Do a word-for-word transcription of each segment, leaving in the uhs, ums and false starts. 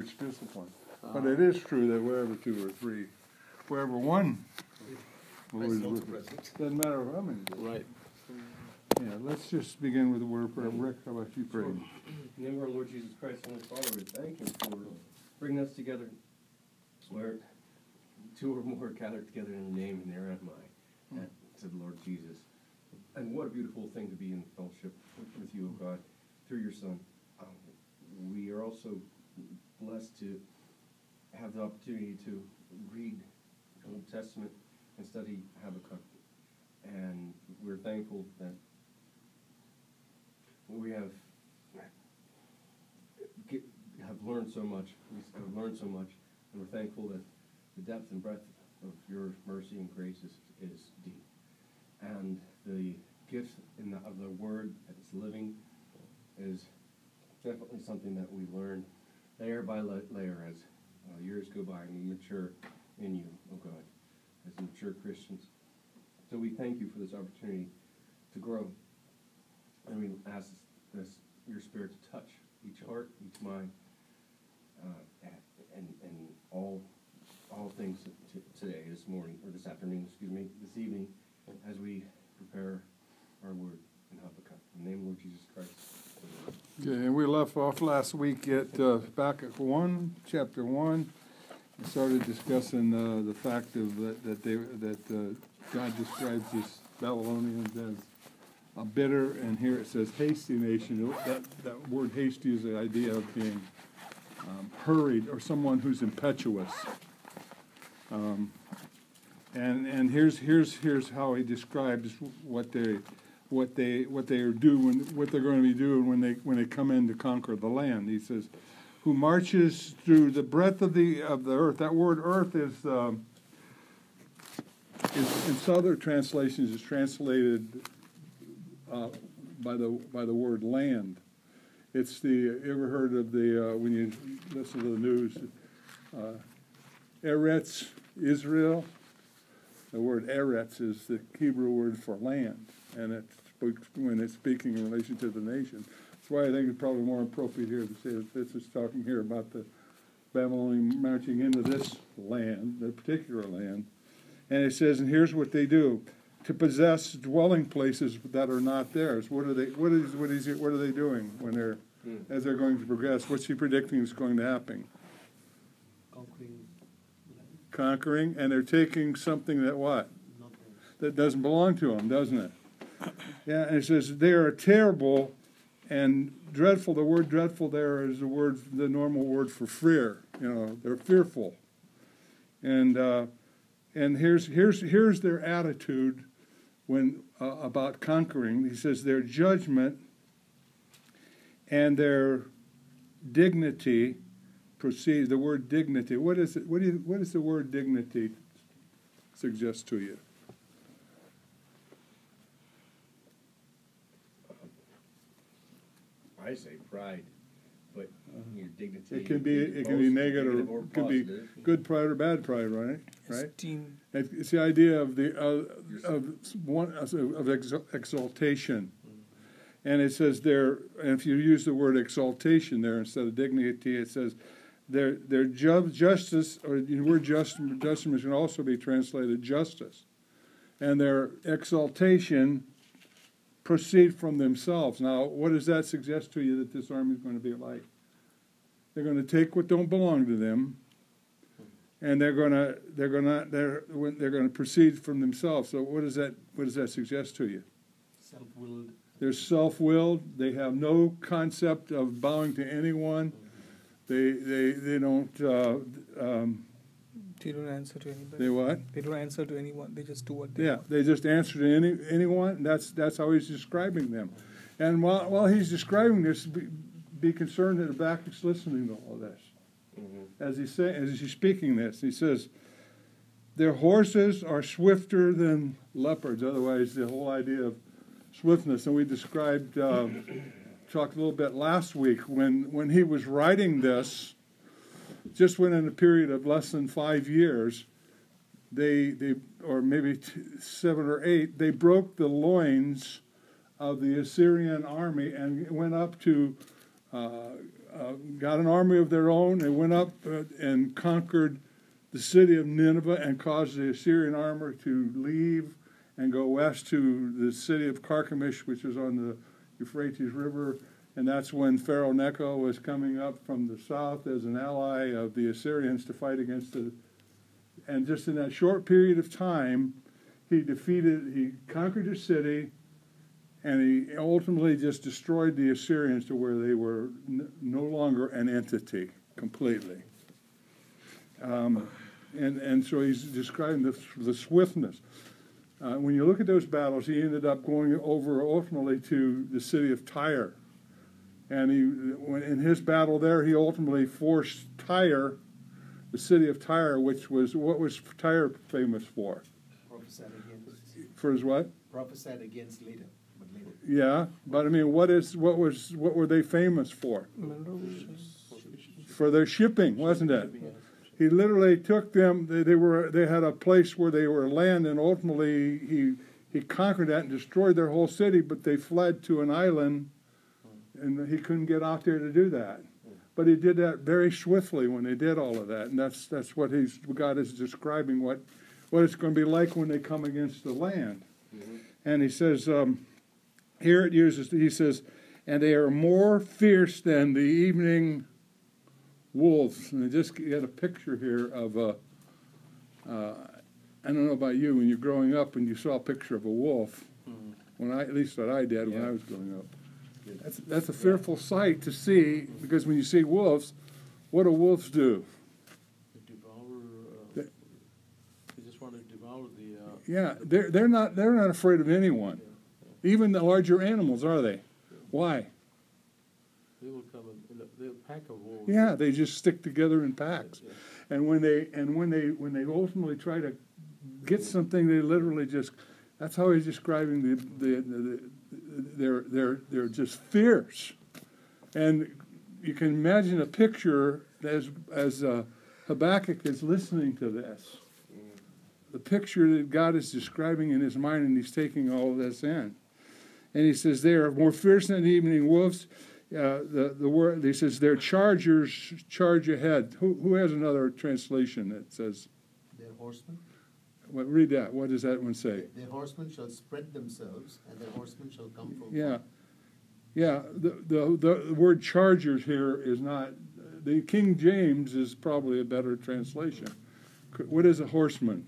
its discipline. Uh-huh. But it is true that wherever two or three, wherever one, was with, doesn't matter how many. Right. Yeah, let's just begin with the word of prayer. Rick, how about you pray? In the name of our Lord Jesus Christ, Heavenly Father, we thank you for bringing us together where two or more gathered together in your name, and there am I, mm. said the Lord Jesus. And what a beautiful thing to be in fellowship with you, O God, through your Son. Um, we are also blessed to have the opportunity to read the Old Testament and study Habakkuk. And we're thankful that we have get, have learned so much. We have learned so much, and we're thankful that the depth and breadth of your mercy and grace is, is deep. And the gift in the, of the Word that is living is definitely something that we learn layer by layer as uh, years go by and we mature in you, oh God, as mature Christians. So we thank you for this opportunity to grow. And we ask this, your Spirit to touch each heart, each mind, uh, and, and all all things t- today, this morning, or this afternoon, excuse me, this evening, as we prepare our word in Habakkuk. In the name of Lord Jesus Christ. Okay, and we left off last week at uh, Habakkuk one, chapter one. We started discussing uh, the fact of that, that they that uh, God describes this Babylonians as a bitter, and here it says hasty nation. That that word hasty is the idea of being um, hurried or someone who's impetuous. Um, and and here's here's here's how he describes what they what they what they are doing, what they're going to be doing when they when they come in to conquer the land. He says, "Who marches through the breadth of the of the earth." That word "earth" is, um, is in southern translations is translated uh, by the by the word "land." It's the you ever heard of the uh, when you listen to the news, uh, Eretz Israel. The word Eretz is the Hebrew word for land, and it's when it's speaking in relation to the nation. That's why I think it's probably more appropriate here to say that this is talking here about the Babylonians marching into this land, the particular land. And it says, and here's what they do: to possess dwelling places that are not theirs. What are they? What is? What is? What are they doing when they're mm. as they're going to progress? What's he predicting is going to happen? Conquering. Conquering, and they're taking something that what? That doesn't belong to them, doesn't it? Yeah, and it says they are terrible and dreadful. The word dreadful there is the word, the normal word for fear. You know, they're fearful. And uh, and here's here's here's their attitude when uh, about conquering. He says their judgment and their dignity proceed. The word dignity. What is it? What do you, what does the word dignity suggest to you? I say pride, but your dignity. It can be it can be negative, or it can be good pride or bad pride, right? Right. Esteem. It's the idea of the uh, of one of exaltation, and it says there. And if you use the word exaltation there instead of dignity, it says their their ju- justice, or the word just justice can also be translated justice, and their exaltation proceed from themselves. Now, what does that suggest to you that this army is going to be like? They're going to take what don't belong to them, and they're going to they're going to they're they're going to proceed from themselves. So, what does that what does that suggest to you? Self-willed. They're self-willed. They have no concept of bowing to anyone. They they they don't. Uh, um, They don't answer to anybody. They what? They don't answer to anyone. They just do what they Yeah, want. they just answer to any anyone. That's that's how he's describing them. And while while he's describing this, be, be concerned that Habakkuk's listening to all this. Mm-hmm. As he's saying, as he's speaking this, he says, "Their horses are swifter than leopards." Otherwise, the whole idea of swiftness. And we described, uh, talked a little bit last week when when he was writing this. Just when in a period of less than five years, they they or maybe t- seven or eight, they broke the loins of the Assyrian army and went up to uh, uh, got an army of their own. They went up uh, and conquered the city of Nineveh and caused the Assyrian armor to leave and go west to the city of Carchemish, which is on the Euphrates River. And that's when Pharaoh Necho was coming up from the south as an ally of the Assyrians to fight against the. And just in that short period of time, he defeated, he conquered the city, and he ultimately just destroyed the Assyrians to where they were n- no longer an entity completely. Um, and, and so he's describing the, the swiftness. Uh, when you look at those battles, he ended up going over ultimately to the city of Tyre. And he, when, in his battle there, he ultimately forced Tyre, the city of Tyre, which was, what was Tyre famous for? Prophesied against. For his what? Prophesied against later, but later. Yeah, but I mean, what is what was what were they famous for? For their shipping, wasn't it? He literally took them. They, they were they had a place where they were land, and ultimately he he conquered that and destroyed their whole city. But they fled to an island, and he couldn't get out there to do that. But he did that very swiftly when they did all of that, and that's that's what he's God is describing what what it's going to be like when they come against the land. Mm-hmm. And he says um, here it uses he says, and they are more fierce than the evening wolves. And I just get a picture here of a. Uh, I don't know about you, when you're growing up and you saw a picture of a wolf. Mm-hmm. When I at least what I did yeah. when I was growing up. That's, that's a fearful sight to see, because when you see wolves, what do wolves do? They devour. Uh, they, they just want to devour the. Uh, yeah, the they're they're not they're not afraid of anyone, yeah, yeah. Even the larger animals, are they? Yeah. Why? They will come in, in a, they're a pack of wolves. Yeah, they just stick together in packs, yeah, yeah. and when they and when they when they ultimately try to get something, they literally just. That's how he's describing the the. the, the They're they're they're just fierce, and you can imagine a picture as as uh, Habakkuk is listening to this, the picture that God is describing in his mind, and he's taking all of this in, and he says they are more fierce than the evening wolves. Uh, the the word he says their chargers charge ahead. Who who has another translation that says? Their horsemen. What, read that. What does that one say? Their horsemen shall spread themselves, and their horsemen shall come from. Yeah, yeah. The, the the word chargers here is not. The King James is probably a better translation. What is a horseman?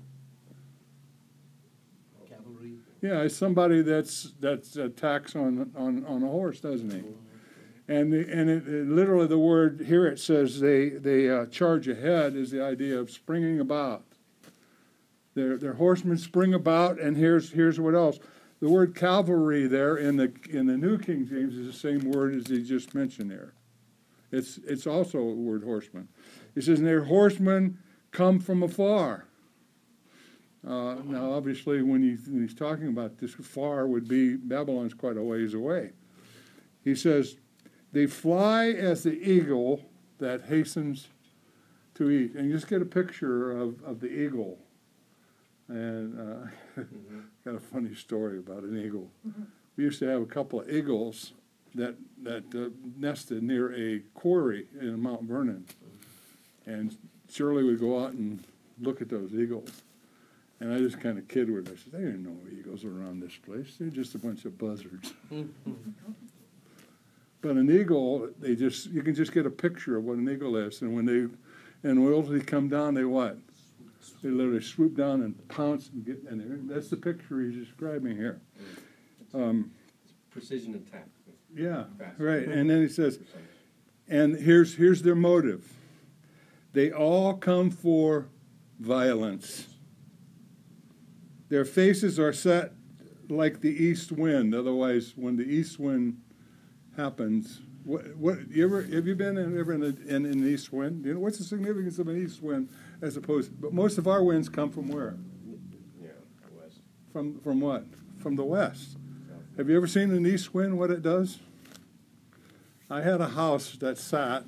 Cavalry. Yeah, it's somebody that's that's attacks on on, on a horse, doesn't he? And the, and it, it, literally the word here it says they they uh, charge ahead is the idea of springing about. Their their horsemen spring about, and here's here's what else. The word cavalry there in the in the New King James is the same word as he just mentioned there. It's it's also a word horseman. He says, and their horsemen come from afar. Uh, now, obviously, when, he, when he's talking about this, far would be Babylon's quite a ways away. He says, they fly as the eagle that hastens to eat. And you just get a picture of, of the eagle. And uh, mm-hmm. got a funny story about an eagle. Mm-hmm. We used to have a couple of eagles that that uh, nested near a quarry in Mount Vernon, and Shirley would go out and look at those eagles, and I just kind of kid with her. I said, "There ain't no eagles around this place. They're just a bunch of buzzards." But an eagle, they just you can just get a picture of what an eagle is, and when they and when they come down, they what? They literally swoop down and pounce and get in there. That's the picture he's describing here. Um, Precision attack. yeah, Fast. right. And then he says, and here's here's their motive. They all come for violence. Their faces are set like the east wind. Otherwise, when the east wind happens, what what you ever have you been in, ever in, a, in, in an east wind? Do you know what's the significance of an east wind? As opposed, but most of our winds come from where? Yeah, west. From from what? From the west. Have you ever seen an east wind? What it does? I had a house that sat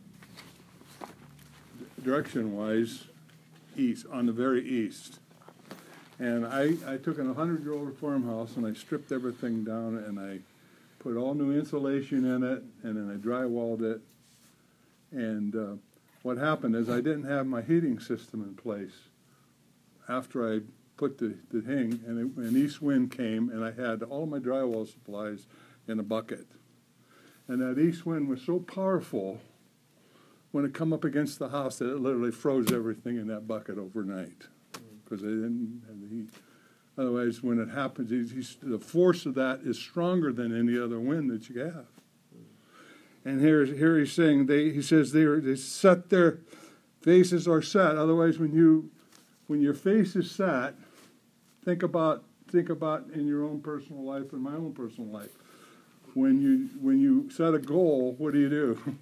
direction-wise east on the very east, and I I took an hundred-year-old farmhouse and I stripped everything down and I put all new insulation in it, and then I drywalled it. And uh, what happened is I didn't have my heating system in place after I put the, the thing, and it, an east wind came, and I had all my drywall supplies in a bucket. And that east wind was so powerful when it come up against the house that it literally froze everything in that bucket overnight because they didn't have the heat. Otherwise, when it happens, he's, he's, the force of that is stronger than any other wind that you have. And here, here he's saying, they, he says they, are, they set their faces are set. Otherwise, when you when your face is set, think about think about in your own personal life and my own personal life. When you when you set a goal, what do you do?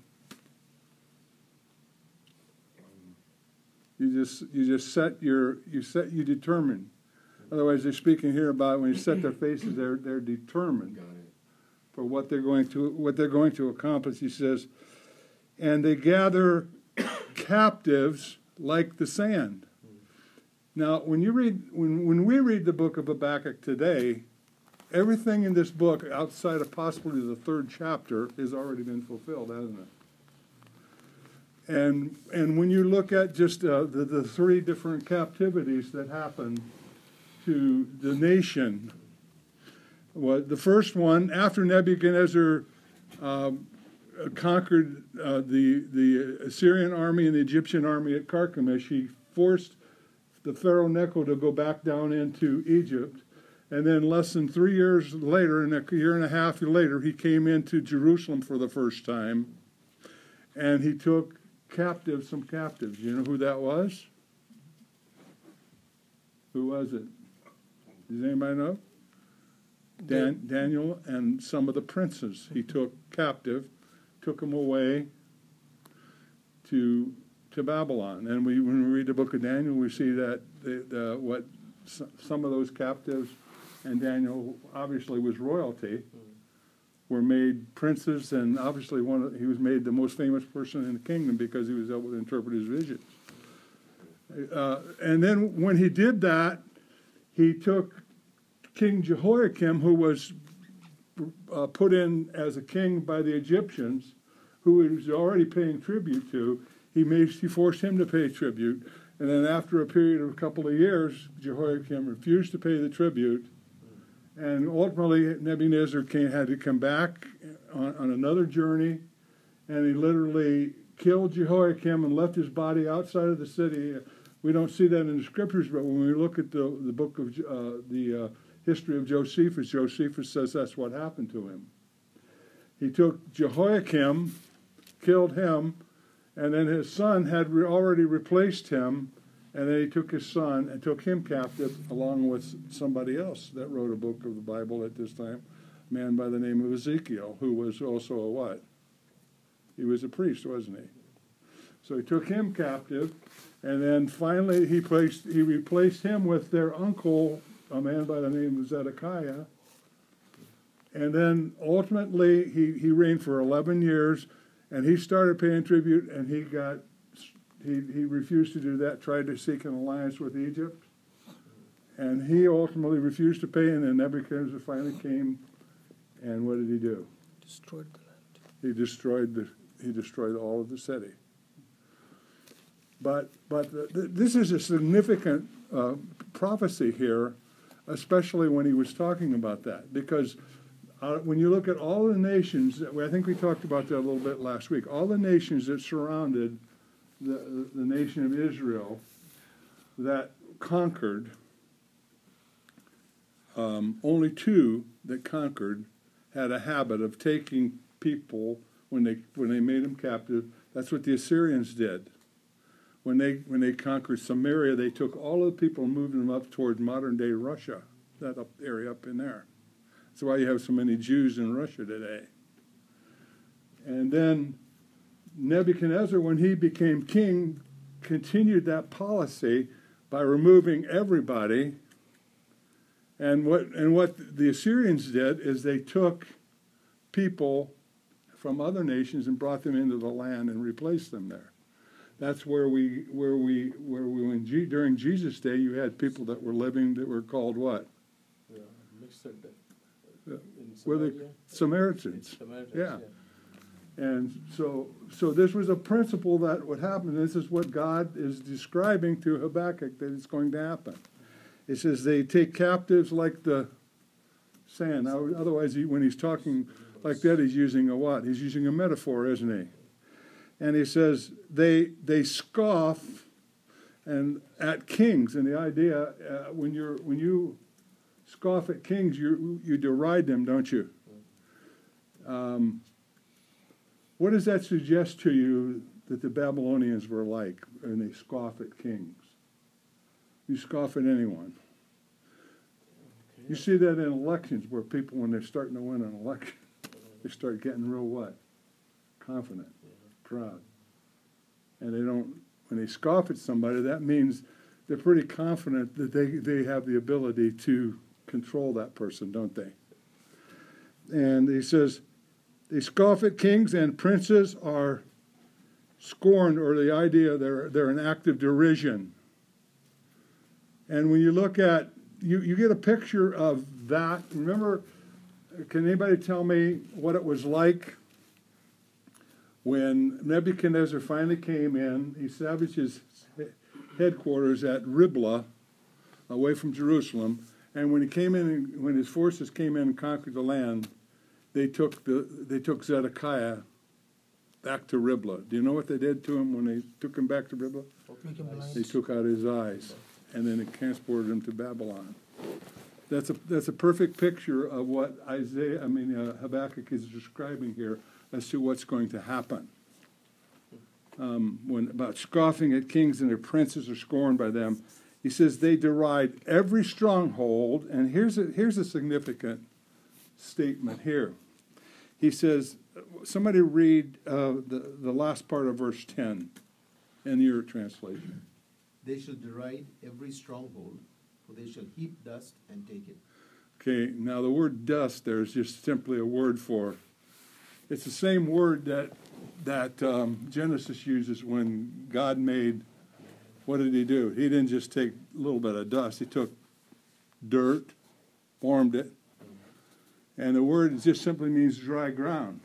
You just you just set your you set you determine. Otherwise, they're speaking here about when you set their faces, they're they're determined Got it. for what they're going to what they're going to accomplish. He says, and they gather captives like the sand. Now, when you read when when we read the book of Habakkuk today, everything in this book, outside of possibly the third chapter, has already been fulfilled, hasn't it? And and when you look at just uh, the, the three different captivities that happened to the nation, well, the first one, after Nebuchadnezzar um, conquered uh, the, the Assyrian army and the Egyptian army at Carchemish, he forced the Pharaoh Necho to go back down into Egypt. And then less than three years later, and a year and a half later, he came into Jerusalem for the first time. And he took captives, some captives. You know who that was? Who was it? Does anybody know? Dan, Daniel and some of the princes he took captive, took them away to to Babylon. And we, when we read the book of Daniel, we see that the, the, what some of those captives, and Daniel obviously was royalty, were made princes, and obviously one of, he was made the most famous person in the kingdom because he was able to interpret his visions. Uh, and then when he did that, he took King Jehoiakim, who was uh, put in as a king by the Egyptians, who he was already paying tribute to. He made he forced him to pay tribute, and then after a period of a couple of years, Jehoiakim refused to pay the tribute. And ultimately, Nebuchadnezzar came, had to come back on, on another journey, and he literally killed Jehoiakim and left his body outside of the city. We don't see that in the scriptures, but when we look at the, the book of uh, the uh, history of Josephus, Josephus says that's what happened to him. He took Jehoiakim, killed him, and then his son had re- already replaced him. And then he took his son and took him captive along with somebody else that wrote a book of the Bible at this time, a man by the name of Ezekiel, who was also a what? He was a priest, wasn't he? So he took him captive, and then finally he placed he replaced him with their uncle, a man by the name of Zedekiah. And then ultimately he, he reigned for eleven years, and he started paying tribute, and he got He, he refused to do that, tried to seek an alliance with Egypt. And he ultimately refused to pay, and then Nebuchadnezzar finally came, and what did he do? Destroyed the land. He destroyed the he destroyed all of the city. But but the, the, this is a significant uh, prophecy here, especially when he was talking about that, because uh, when you look at all the nations, that, I think we talked about that a little bit last week, all the nations that surrounded The, the nation of Israel that conquered, um, only two that conquered had a habit of taking people when they when they made them captive. That's what the Assyrians did. When they when they conquered Samaria, they took all of the people and moved them up towards modern day Russia, that up area up in there. That's why you have so many Jews in Russia today. And then Nebuchadnezzar, when he became king, continued that policy by removing everybody. And what and what the Assyrians did is they took people from other nations and brought them into the land and replaced them there. That's where we where we where we when G, during Jesus' day you had people that were living that were called what? Yeah, mixed it. In were the Samaria? Samaritans. Samaritans, Yeah. And so, so this was a principle that would happen. This is what God is describing to Habakkuk that it's going to happen. It says they take captives like the sand. Now, otherwise, he, when he's talking like that, he's using a what? He's using a metaphor, isn't he? And he says they they scoff and at kings. And the idea uh, when you're when you scoff at kings, you you deride them, don't you? Um, what does that suggest to you that the Babylonians were like when they scoff at kings? You scoff at anyone. You see that in elections where people, when they're starting to win an election, they start getting real what? Confident, proud. And they don't, when they scoff at somebody, that means they're pretty confident that they, they have the ability to control that person, don't they? And he says, they scoff at kings and princes are scorned, or the idea they're, they're an act of derision. And when you look at, you, you get a picture of that. Remember, can anybody tell me what it was like when Nebuchadnezzar finally came in? He established his headquarters at Riblah, away from Jerusalem. And when he came in, when his forces came in and conquered the land, they took the they took Zedekiah back to Riblah. Do you know what they did to him when they took him back to Riblah? Make him blind. They took out his eyes, and then it transported him to Babylon. That's a that's a perfect picture of what Isaiah, I mean uh, Habakkuk is describing here as to what's going to happen. Um, when about scoffing at kings and their princes are scorned by them, he says they deride every stronghold. And here's a here's a significant statement here. He says, somebody read uh, the the last part of verse ten in your translation. They shall deride every stronghold, for they shall heap dust and take it. Okay, now the word dust there is just simply a word for, it's the same word that that um, Genesis uses when God made, what did he do? He didn't just take a little bit of dust. He took dirt, formed it, and the word just simply means dry ground.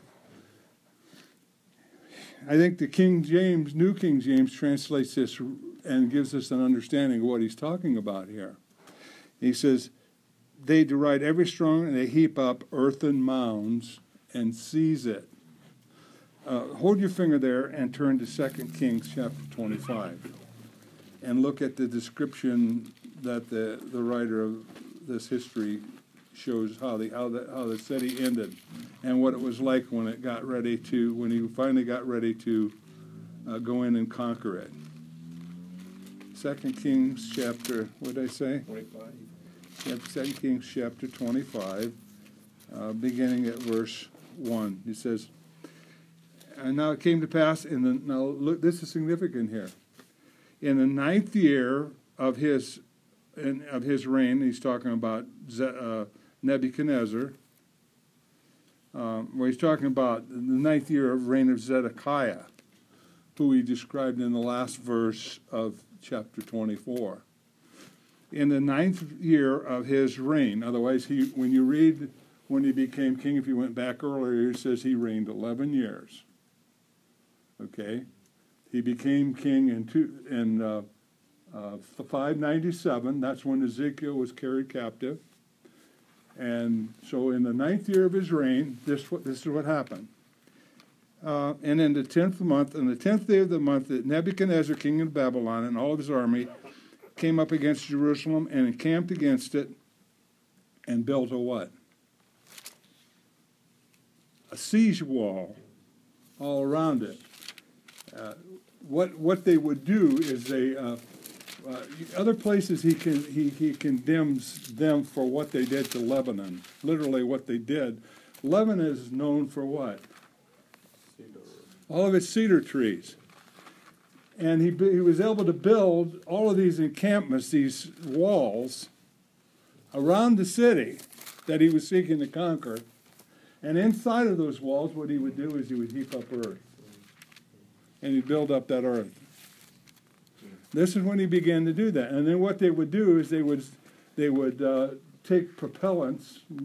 I think the King James, New King James, translates this and gives us an understanding of what he's talking about here. He says, they deride every strong, and they heap up earthen mounds and seize it. Uh, hold your finger there and turn to Second Kings chapter twenty-five and look at the description that the, the writer of this history shows how the how the how the city ended and what it was like when it got ready to when he finally got ready to uh, go in and conquer it. Second Kings chapter, what did I say? twenty-five. Second Kings chapter twenty-five, uh, beginning at verse one. He says, "And now it came to pass in the now look, this is significant here. In the ninth year of his in, of his reign, he's talking about Ze, uh, Nebuchadnezzar. Um, well, he's talking about the ninth year of reign of Zedekiah, who he described in the last verse of chapter twenty-four. In the ninth year of his reign, otherwise, he when you read when he became king, if you went back earlier, it says he reigned eleven years. Okay, he became king in two in uh, uh, five ninety-seven. That's when Ezekiel was carried captive. And so, in the ninth year of his reign, this this is what happened. Uh, and in the tenth month, on the tenth day of the month, that Nebuchadnezzar, king of Babylon, and all of his army came up against Jerusalem and encamped against it, and built a what? A siege wall all around it. Uh, what what they would do is they uh, uh, other places he can he he condemns them for what they did to Lebanon. Literally, what they did. Lebanon is known for what? Cedar. All of its cedar trees. And he, he was able to build all of these encampments, these walls, around the city that he was seeking to conquer. And inside of those walls, what he would do is he would heap up earth. And he'd build up that earth. This is when he began to do that. And then what they would do is they would, they would uh, take propellants,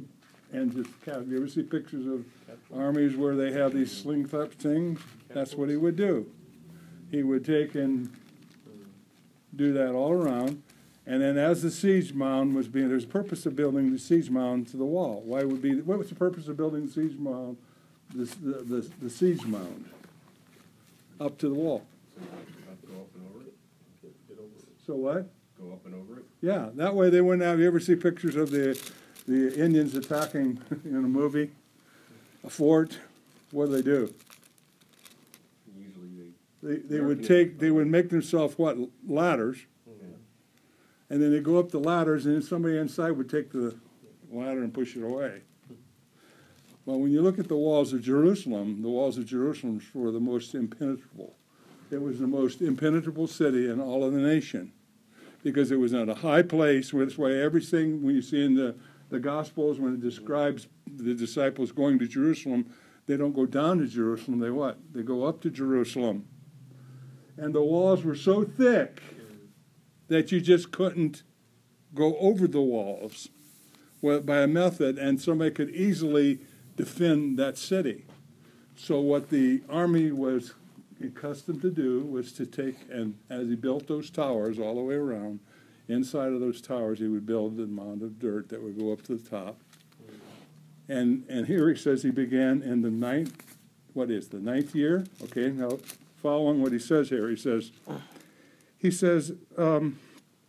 and just cap. You ever see pictures of armies where they have these slingshot things? That's what he would do. He would take and do that all around, and then as the siege mound was being, there's a purpose of building the siege mound to the wall. Why would be? What was the purpose of building the siege mound? This, the, the the siege mound up to the wall. Go up and over it, Get over it. So what? go up and over it. Yeah, that way they wouldn't have. You ever see pictures of the the Indians attacking in a movie, a fort? What do they do? Usually They they would take they would make themselves what, ladders, they, yeah. and then they go up the ladders, and then somebody inside would take the ladder and push it away. Well, when you look at the walls of Jerusalem, the walls of Jerusalem were the most impenetrable. It was the most impenetrable city in all of the nation, because it was at a high place. Which way everything when you see in the the Gospels, when it describes the disciples going to Jerusalem, they don't go down to Jerusalem. They what? They go up to Jerusalem. And the walls were so thick that you just couldn't go over the walls by a method, and somebody could easily defend that city. So what the army was accustomed to do was to take, and as he built those towers all the way around, inside of those towers he would build a mound of dirt that would go up to the top. And and here he says he began in the ninth, what is the ninth year? Okay, now following what he says here, he says, he says, um,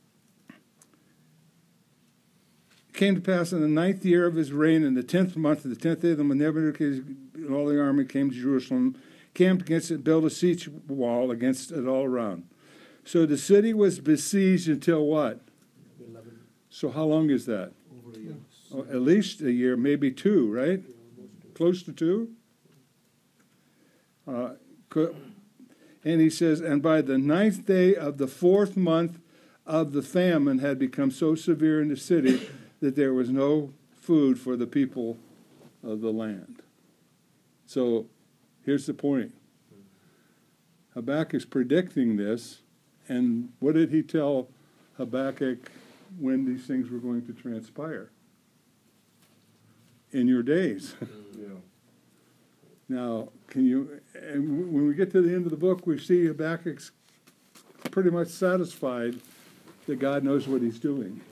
came to pass in the ninth year of his reign, in the tenth month of the tenth day, the Nebuchadnezzar and all the army came to Jerusalem, camped against it, built a siege wall against it all around. So the city was besieged until what? Eleven, So how long is that? over a year. Oh, at least a year, maybe two, right? Close to two? Uh, co- and he says, and by the ninth day of the fourth month of the famine had become so severe in the city that there was no food for the people of the land. So here's the point. Habakkuk's predicting this, and what did he tell Habakkuk when these things were going to transpire? In your days. Yeah. Now, can you, and when we get to the end of the book, we see Habakkuk's pretty much satisfied that God knows what he's doing.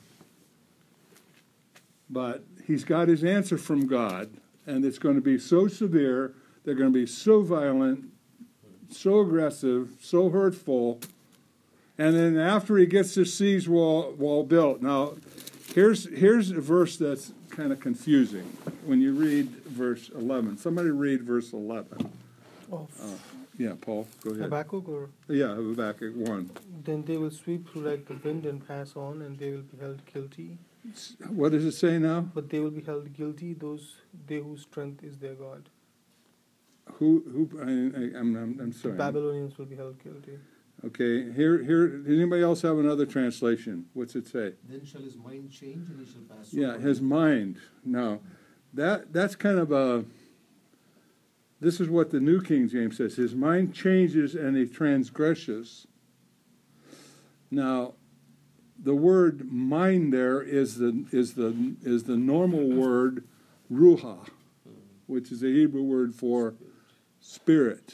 But he's got his answer from God, and it's going to be so severe, they're going to be so violent, so aggressive, so hurtful. And then after he gets this siege wall, wall built, now, here's here's a verse that's kind of confusing when you read verse eleven. Somebody read verse eleven. Oh, Uh, yeah, Paul, go ahead. Habakkuk, or Yeah, Habakkuk one. then they will sweep through like the wind and pass on, and they will be held guilty. What does it say now? But they will be held guilty, those they whose strength is their God. Who? Who? I, I, I'm, I'm, I'm The sorry. Babylonians will be held guilty. Okay, here, here. Does anybody else have another translation? What's it say? Then shall his mind change and he shall pass Yeah, over. his mind. Now, that that's kind of a. This is what the New King James says. His mind changes and he transgresses. Now, the word mind there is the is the is the normal word ruha, which is the Hebrew word for spirit.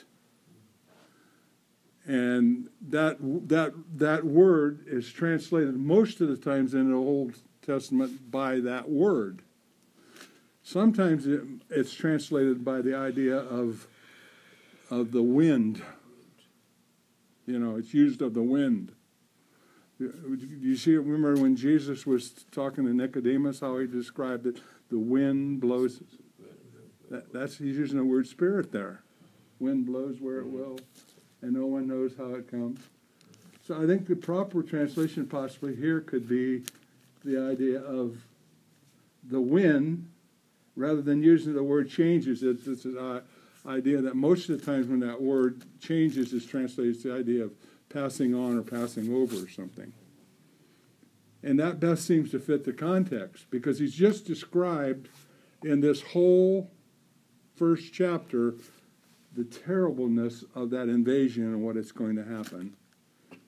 And that that that word is translated most of the times in the Old Testament by that word. Sometimes it, it's translated by the idea of of the wind. You know, it's used of the wind. You see, remember when Jesus was talking to Nicodemus, how he described it? The wind blows. That, that's he's using the word spirit there. Wind blows where it will, and no one knows how it comes. So I think the proper translation possibly here could be the idea of the wind, rather than using the word changes. It's, it's an uh, idea that most of the times when that word changes is translated, it's the idea of passing on or passing over or something. And that best seems to fit the context, because he's just described in this whole first chapter the terribleness of that invasion and what it's going to happen.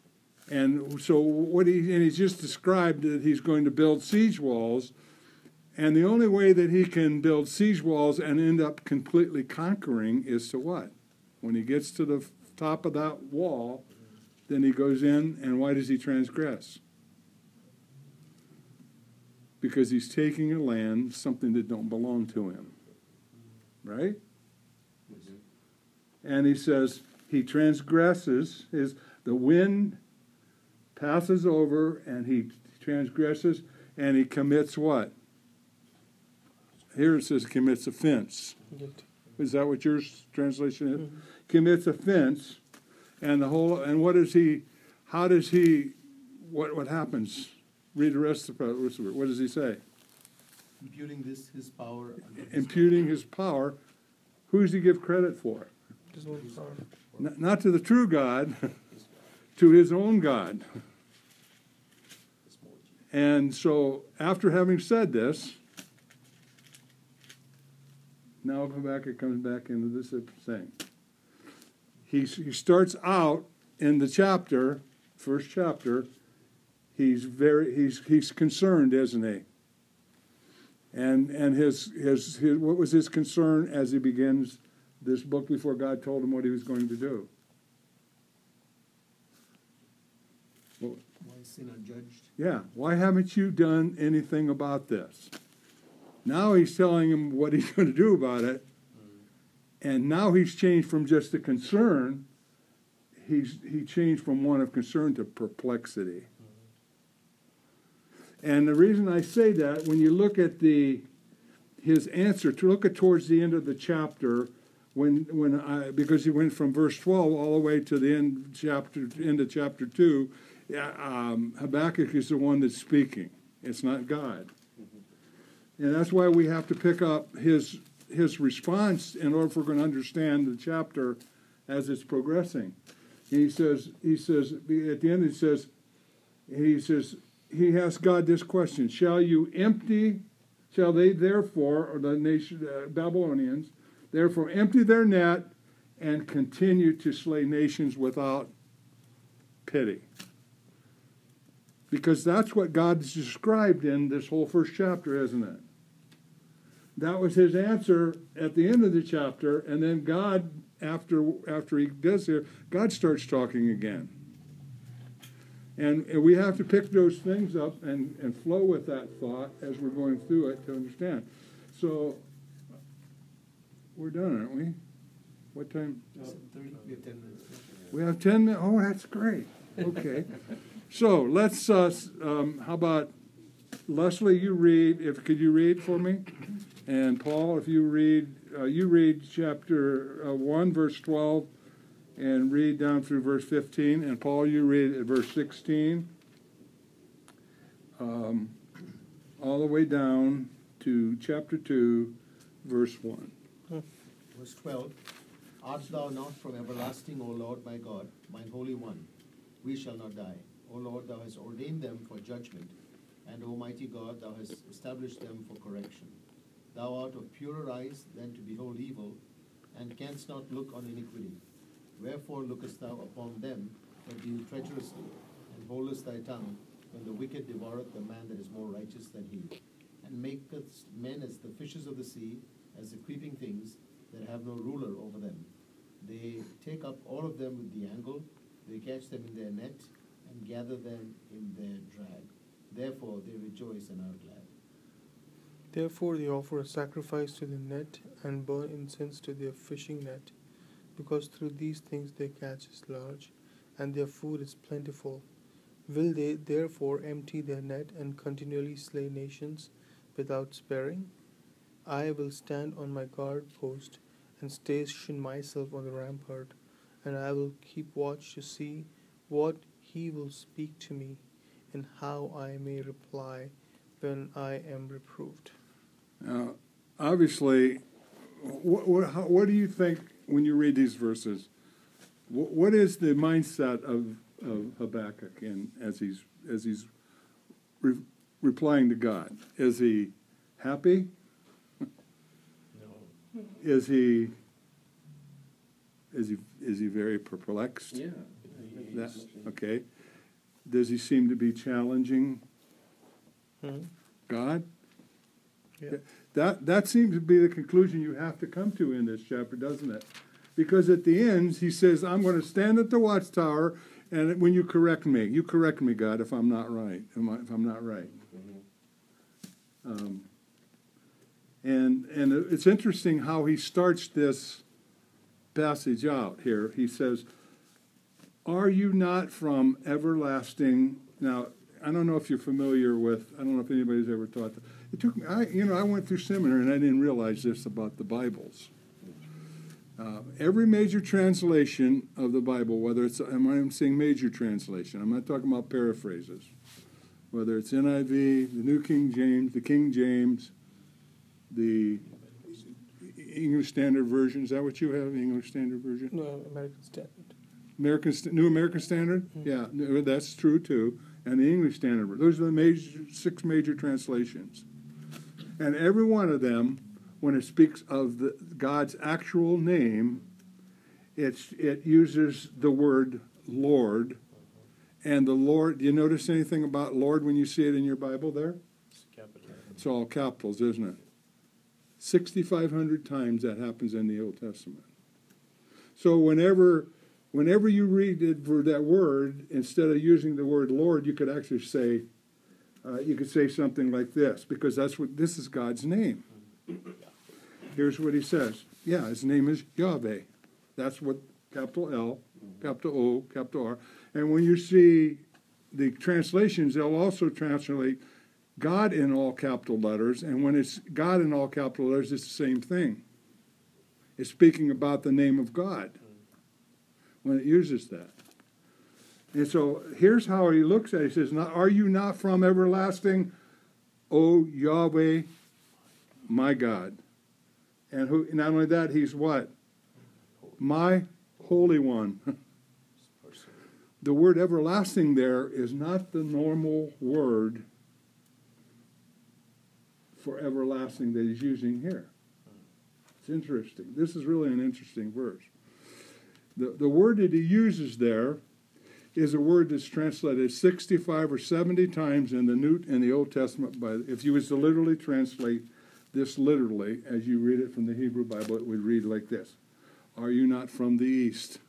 And so what he and he's just described that he's going to build siege walls, And the only way that he can build siege walls and end up completely conquering is to what? When he gets to the top of that wall, then he goes in, and why does he transgress? Because he's taking a land, something that don't belong to him. Right? And he says he transgresses, his the wind passes over, and he transgresses, and he commits what? Here it says commits offense. Guilty. Is that what your translation is? Mhm. Commits offense, and the whole. And what does he? How does he? What what happens? Read the rest of the. What does he say? Imputing this his power. unto his Imputing his power. Who does he give credit for? His own power. N- Not to the true God, to his own God. And so, after having said this, now Habakkuk comes back into this thing. He, he starts out in the chapter, first chapter, he's very he's he's concerned, isn't he? And and his, his his what was his concern as he begins this book before God told him what he was going to do? Well, Why is sin unjudged? yeah, why haven't you done anything about this? Now he's telling him what he's going to do about it, and now he's changed from just a concern. He's he changed from one of concern to perplexity. And the reason I say that, when you look at the his answer, to look at towards the end of the chapter, when when I because he went from verse twelve all the way to the end chapter end of chapter two, yeah, um, Habakkuk is the one that's speaking. It's not God, and that's why we have to pick up his his response in order for we're going to understand the chapter as it's progressing. He says he says at the end he says he says. He asks God this question: Shall you empty? Shall they therefore, or the nation uh, Babylonians, therefore empty their net and continue to slay nations without pity? Because that's what God's described in this whole first chapter, isn't it? That was his answer at the end of the chapter, and then God, after after he does here, God starts talking again. And we have to pick those things up and, and flow with that thought as we're going through it to understand. So, we're done, aren't we? What time? seven thirty, we have ten minutes left. We have ten minutes? Oh, that's great. Okay. So, let's, uh, um, how about, Leslie, you read, if could you read for me? And Paul, if you read, uh, you read chapter uh, one, verse twelve, and read down through verse fifteen. And Paul, you read at verse sixteen, um, all the way down to chapter two, verse one. Verse twelve, Art thou not from everlasting, O Lord my God, mine Holy One? We shall not die. O Lord, thou hast ordained them for judgment, and O mighty God, thou hast established them for correction. Thou art of purer eyes than to behold evil, and canst not look on iniquity. Wherefore lookest thou upon them that deal treacherously, and holdest thy tongue when the wicked devoureth the man that is more righteous than he, and makest men as the fishes of the sea, as the creeping things that have no ruler over them. They take up all of them with the angle, they catch them in their net, and gather them in their drag. Therefore they rejoice and are glad. Therefore they offer a sacrifice to the net and burn incense to their fishing net, because through these things their catch is large, and their food is plentiful. Will they therefore empty their net and continually slay nations without sparing? I will stand on my guard post and station myself on the rampart, and I will keep watch to see what he will speak to me, and how I may reply when I am reproved. Now, obviously, what, what, how, what do you think when you read these verses? What, what is the mindset of, of Habakkuk in, as he's as he's re, replying to God? Is he happy? No. Is he is he is he very perplexed? Yeah. That, okay. Does he seem to be challenging Hmm? God? Yeah. That, that seems to be the conclusion you have to come to in this chapter, doesn't it? Because at the end, he says, I'm going to stand at the watchtower, and when you correct me, you correct me, God, if I'm not right, if I'm not right. Um, and and it's interesting how he starts this passage out here. He says, are you not from everlasting? Now, I don't know if you're familiar with, I don't know if anybody's ever taught that. It took me, I, you know, I went through seminary and I didn't realize this about the Bibles. Uh, every major translation of the Bible, whether it's, I'm saying major translation, I'm not talking about paraphrases, whether it's N I V, the New King James, the King James, the English Standard Version, is that what you have, English Standard Version? No, American Standard. American New American Standard? Mm-hmm. Yeah, no, that's true too. And the English Standard. Those are the major, six major translations. And every one of them, when it speaks of the, God's actual name, it's, it uses the word Lord. And the Lord, do you notice anything about Lord when you see it in your Bible there? It's capital. It's all capitals, isn't it? sixty-five hundred times that happens in the Old Testament. So whenever... Whenever you read it for that word, instead of using the word Lord, you could actually say, uh, you could say something like this, because that's what this is God's name. Here's what he says. Yeah, his name is Yahweh. That's what capital L, capital O, capital R. And when you see the translations, they'll also translate God in all capital letters. And when it's God in all capital letters, it's the same thing. It's speaking about the name of God when it uses that. And so here's how he looks at it. He says, are you not from everlasting, O Yahweh, my God? And who? Not only that, he's what? My Holy One. The word everlasting there is not the normal word for everlasting that he's using here. It's interesting. This is really an interesting verse. The, the word that he uses there is a word that's translated sixty-five or seventy times in the New in the Old Testament. By, if you was to literally translate this literally, as you read it from the Hebrew Bible, it would read like this: are you not from the east?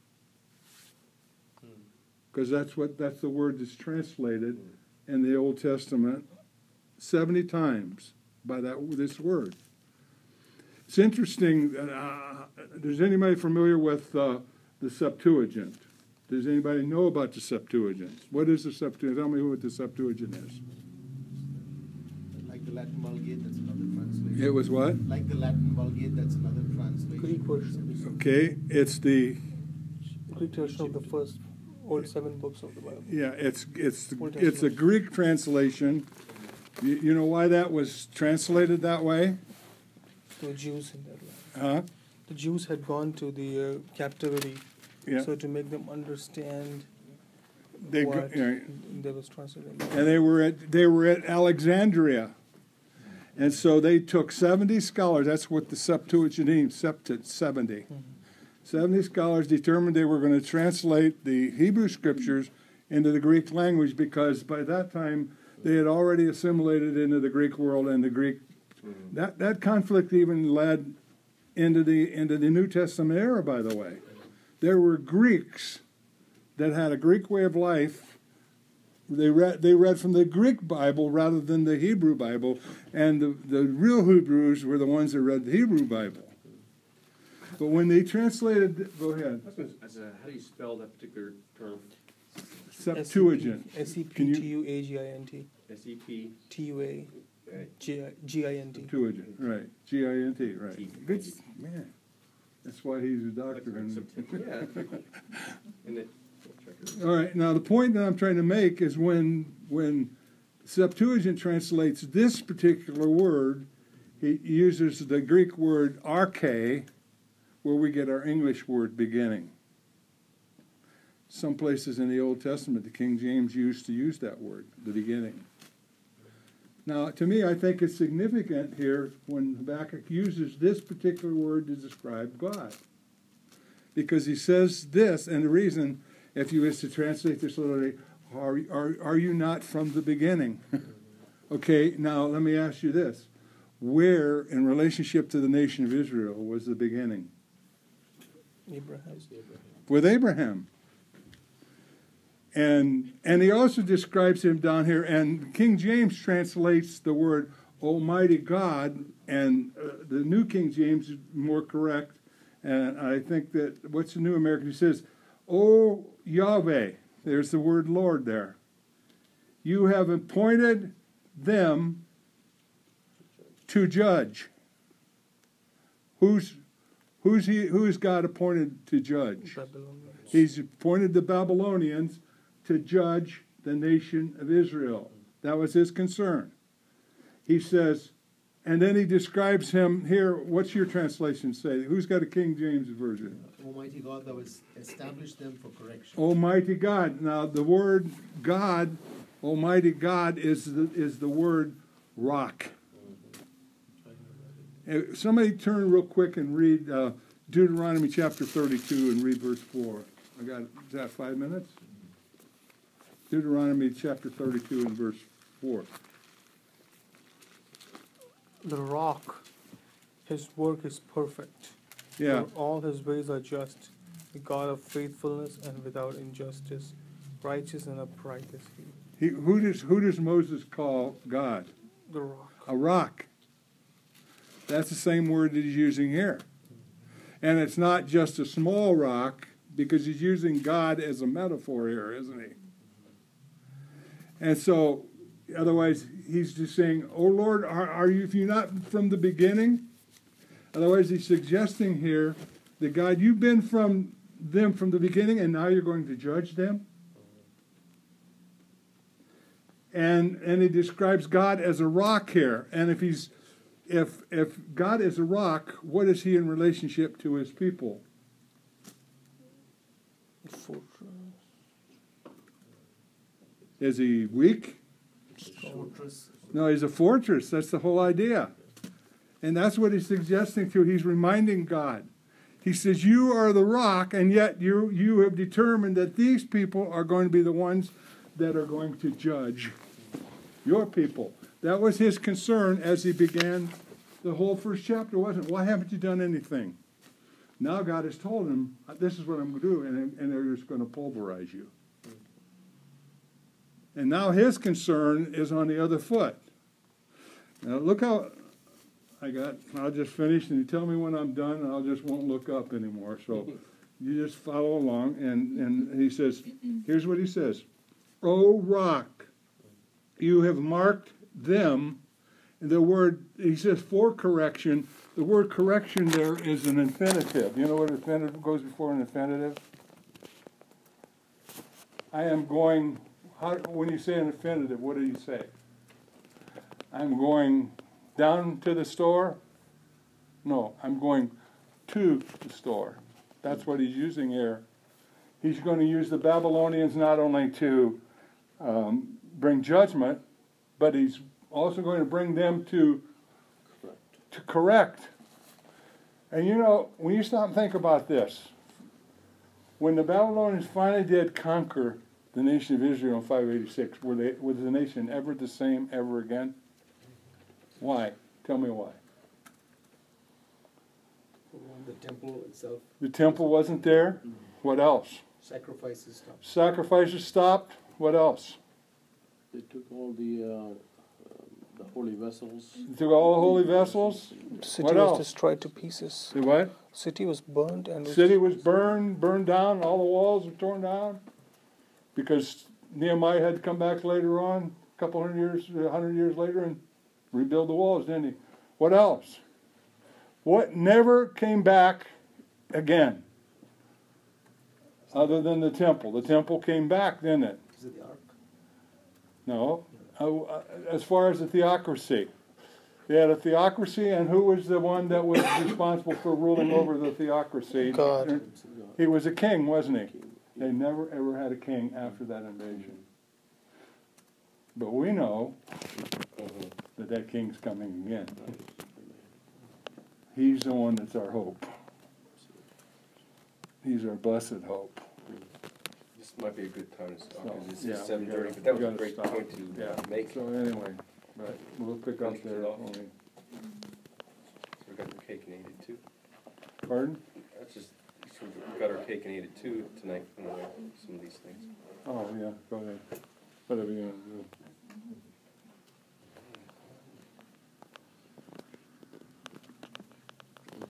Because that's what that's the word that's translated in the Old Testament seventy times by that this word. It's interesting. Uh, is anybody familiar with uh, the Septuagint? Does anybody know about the Septuagint? What is the Septuagint? Tell me what the Septuagint is. Like the Latin Vulgate, that's another translation. It was what? Like the Latin Vulgate, that's another translation. Greek version. Okay, it's the Greek version of the first old seven books of the Bible. yeah, it's it's Old it's a Testament. Greek translation. You, you know why that was translated that way? The Jews in that land. Huh? The Jews had gone to the uh, captivity, Yeah. so to make them understand They go- what yeah. they was translated. And they were at they were at Alexandria, and so they took seventy scholars. That's what the Septuagint means. Septet seventy. Mm-hmm. Seventy scholars determined they were going to translate the Hebrew scriptures into the Greek language, because by that time they had already assimilated into the Greek world, and the Greek that that conflict even led into the into the New Testament era. By the way, there were Greeks that had a Greek way of life. They read they read from the Greek Bible rather than the Hebrew Bible, and the, the real Hebrews were the ones that read the Hebrew Bible. But when they translated, go ahead, I was gonna- as a- how do you spell that particular term? Septuagint. S E Can P you- T U A G I N T. S E P. T U A G I N T. Septuagint, right? G I N T, right? T. Good man. That's why he's a doctor. and- Yeah. And it, check it. All right. Now the point that I'm trying to make is when when Septuagint translates this particular word, he uses the Greek word arche, where we get our English word beginning. Some places in the Old Testament, the King James used to use that word, the beginning. Now, to me, I think it's significant here when Habakkuk uses this particular word to describe God. Because he says this, and the reason, if you was to translate this literally, are, are, are you not from the beginning? Okay, now let me ask you this. where, in relationship to the nation of Israel, was the beginning? Abraham. With Abraham. And and he also describes him down here, and King James translates the word Almighty God, and uh, the New King James is more correct. And I think that, what's the New American? He says, O Yahweh, there's the word Lord there. You have appointed them to judge. Who's who's he? Who's God appointed to judge? Babylonians. He's appointed the Babylonians to judge the nation of Israel. That was his concern. He says, and then he describes him here. What's your translation say? Who's got a King James version? Almighty God, thou hast established them for correction. Almighty God. Now the word God, Almighty God, is the, is the word rock. Uh, Somebody turn real quick and read uh, Deuteronomy chapter thirty-two and read verse four. I got, is that five minutes? Deuteronomy chapter thirty-two and verse four. The rock, his work is perfect. Yeah. For all his ways are just. The God of faithfulness and without injustice, righteous and upright is he. He, who does who does Moses call God? The rock. A rock. That's the same word that he's using here. And it's not just a small rock, because he's using God as a metaphor here, isn't he? And so, otherwise, he's just saying, oh Lord, are, are you, if you're not from the beginning? Otherwise, he's suggesting here that God, you've been from them from the beginning, and now you're going to judge them? And and he describes God as a rock here. And if he's if if God is a rock, what is he in relationship to his people? Fortress. Is he weak? Fortress. No, he's a fortress. That's the whole idea. And that's what he's suggesting to. He's reminding God. He says, you are the rock, and yet you you have determined that these people are going to be the ones that are going to judge your people. That was his concern as he began the whole first chapter, wasn't it? Why haven't you done anything? Now God has told him, this is what I'm going to do, and, and they're just going to pulverize you. And now his concern is on the other foot. Now look how I got, I'll just finish, and you tell me when I'm done, and I'll just won't look up anymore. So you just follow along, and, and he says, here's what he says. O rock, you have marked them. And the word, he says for correction, the word correction there is an infinitive. You know what infinitive goes before an infinitive? I am going, how, when you say an infinitive, what do you say? I'm going down to the store? No, I'm going to the store. That's what he's using here. He's going to use the Babylonians not only to um, bring judgment, but he's also going to bring them to correct. to correct. And you know, when you stop and think about this, when the Babylonians finally did conquer the nation of Israel in five eighty-six, were they, was the nation ever the same ever again? Why? Tell me why. The temple itself. The temple wasn't there. Mm-hmm. What else? Sacrifices stopped. Sacrifices stopped. What else? They took all the, uh, um, the holy vessels. They took all the holy vessels. The city What was else? destroyed to pieces. The what? City was burned and The city was burned, burned down. All the walls were torn down because Nehemiah had to come back later on, a couple hundred years, a hundred years later, and rebuild the walls, didn't he? What else? What never came back again, other than the temple? The temple came back, didn't it? Is it the ark? No. Uh, as far as the theocracy, they had a theocracy, and who was the one that was responsible for ruling over the theocracy? God. He was a king, wasn't he? They never ever had a king after that invasion. But we know that that king's coming again. He's the one that's our hope. He's our blessed hope. This might be a good time to stop, So, because it's yeah, just we seven thirty, gotta- but that we was a gotta great stop. point to Yeah. uh, make. So anyway, but we'll pick up Finish it there off. when we and ate it too. Pardon? That's just, sort of got our cake and ate it too tonight, in a way, some of these things. Oh, yeah, go ahead. Whatever you're gonna do.